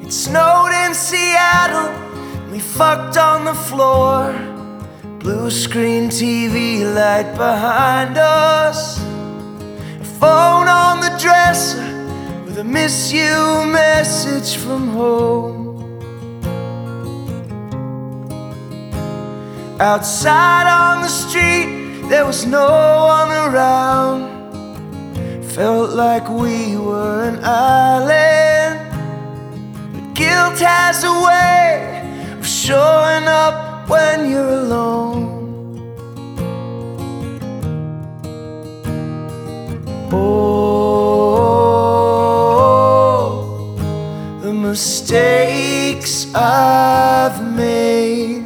It snowed in Seattle, we fucked on the floor. Blue screen TV light behind us, a phone on the dresser with a miss you message from home. Outside on the street there was no one around. Felt like we were an island, but guilt has a way of showing up when you're alone. Oh, the mistakes I've made.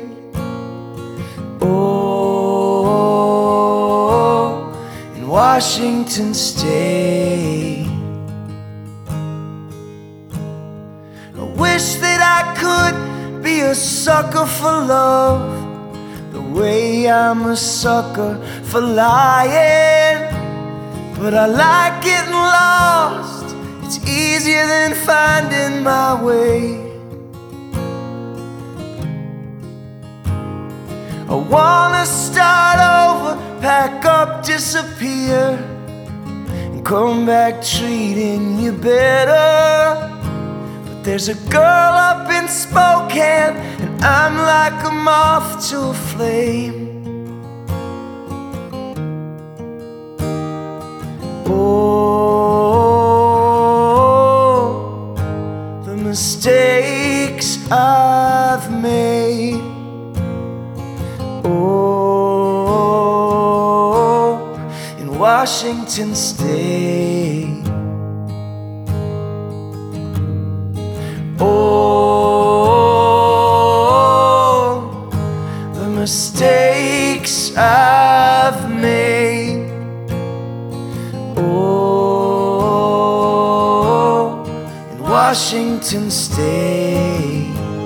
Oh, in Washington State. I wish that I could be a sucker for love, the way I'm a sucker for lying. But I like getting lost, it's easier than finding my way. I wanna start over, pack up, disappear, and come back treating you better. But there's a girl up in Spokane, and I'm like a moth to a flame. Oh, the mistakes I've made. Oh, in Washington State. Oh, the mistakes I've made. Oh, in Washington State.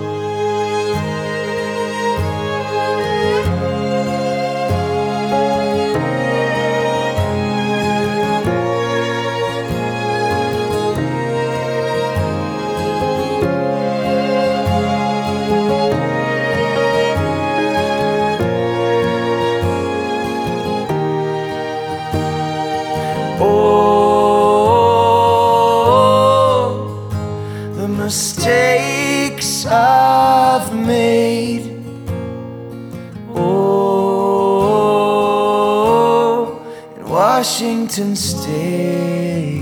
Oh, the mistakes I've made. Oh, in Washington State.